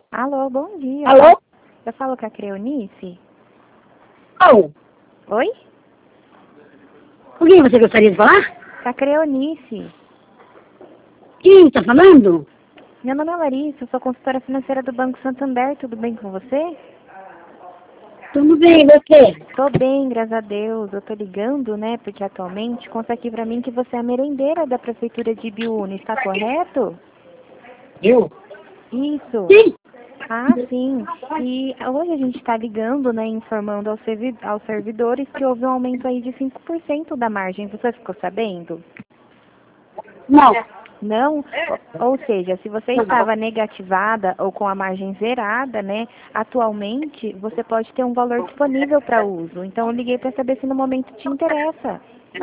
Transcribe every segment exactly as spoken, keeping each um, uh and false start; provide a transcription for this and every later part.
Alô, bom dia. Alô? Eu falo com a Creonice? Oh, Oi? com quem você gostaria de falar? Com a Creonice. Quem está falando? Meu nome é Larissa, eu sou consultora financeira do Banco Santander. Tudo bem com você? Tudo bem, e você? Tô bem, graças a Deus. Eu tô ligando, né, porque atualmente consta aqui pra mim que você é a merendeira da Prefeitura de Ibiúna. Está correto? Eu? Isso. Sim. Ah, sim. E hoje a gente está ligando, né, informando aos, servi aos servidores que houve um aumento aí de cinco por cento da margem. Você ficou sabendo? Não. Não? Ou seja, se você estava negativada ou com a margem zerada, né, atualmente você pode ter um valor disponível para uso. Então eu liguei para saber se no momento te interessa.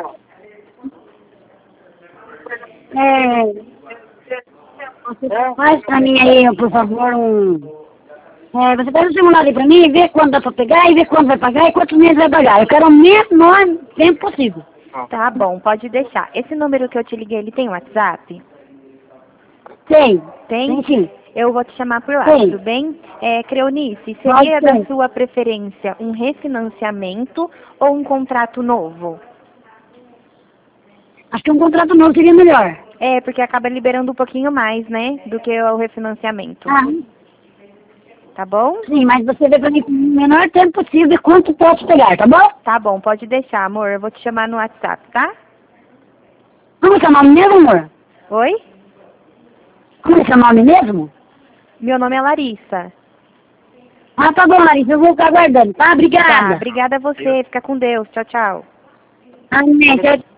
É, você faz pra mim aí, por favor, um... É, você faz um simulado aí pra mim, vê quando dá pra pegar, e vê quando vai pagar e quantos meses vai pagar. Eu quero o menor tempo possível. Tá bom, pode deixar. Esse número que eu te liguei, ele tem WhatsApp? Tem. Tem? Tem sim. Eu vou te chamar por lá, Tem. tudo bem? É, Creonice, Pode seria da ser. sua preferência um refinanciamento ou um contrato novo? Acho que um contrato novo seria melhor. É, porque acaba liberando um pouquinho mais, né, do que o refinanciamento. Ah, Tá bom? sim, mas você vê pra mim com o menor tempo possível e quanto posso pegar, tá bom? Tá bom, pode deixar, amor. Eu vou te chamar no WhatsApp, tá? Como é seu nome mesmo, amor? Oi? Como é seu nome mesmo? Meu nome é Larissa. Ah, tá bom, Larissa, eu vou ficar aguardando, tá? Tá, Obrigada. obrigada a você. Fica com Deus. Tchau, tchau. Amém. Tchau,